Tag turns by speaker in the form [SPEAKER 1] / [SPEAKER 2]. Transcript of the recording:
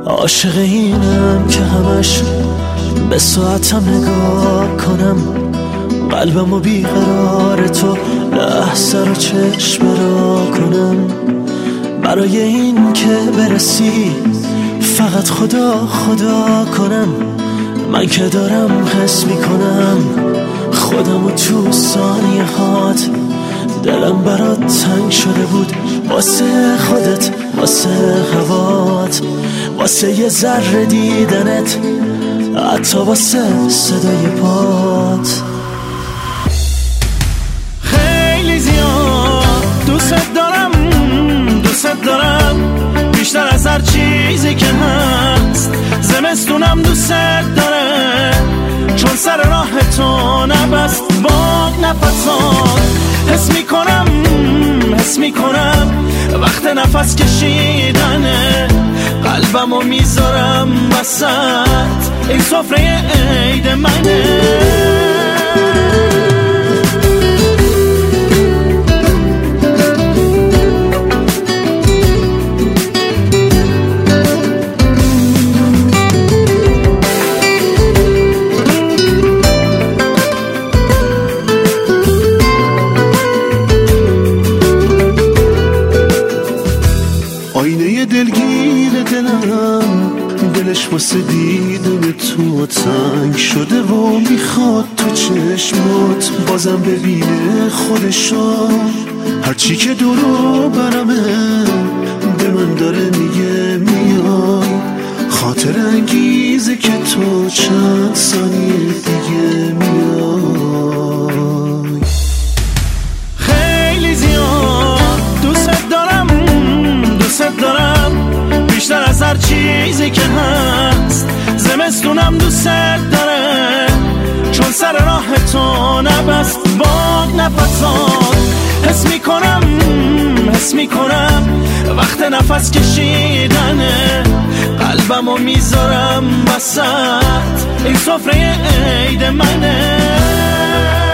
[SPEAKER 1] عاشق اینم که همش به ساعتم نگاه کنم، قلبمو بیقرار تو لحظه رو چشم را کنم. برای این که برسی فقط خدا خدا کنم، من که دارم حس میکنم خودمو تو ثانیه هات. دلم برات تنگ شده بود واسه خودت، واسه هوات، واسه یه ذره دیدنت، حتی واسه صدای پات.
[SPEAKER 2] خیلی زیاد دوست دارم، دوست دارم بیشتر از هر چیزی که هست. زمستونم دوست داره چون سر راه تو نبست با نفسات. حس میکنم وقت نفس کشیدنه، قلبمو میذارم وسط این سفره عید منه.
[SPEAKER 3] آینه دلگیر دلم، دلش واسه دیدن تو تنگ شده و میخواد تو چشمات بازم ببینه خودشو. هرچی که دورو برمه به من داره میگه میای، خاطر انگیزه که تو چند ثانیه دیگه میای.
[SPEAKER 2] خیلی زیاد دوست دارم بیشتر از هر چیزی که هست. زمستونم دوست داره چون سر راه تو نبست با نفسات. حس میکنم وقت نفس کشیدنه، قلبمو میذارم وسط این سفره عید منه.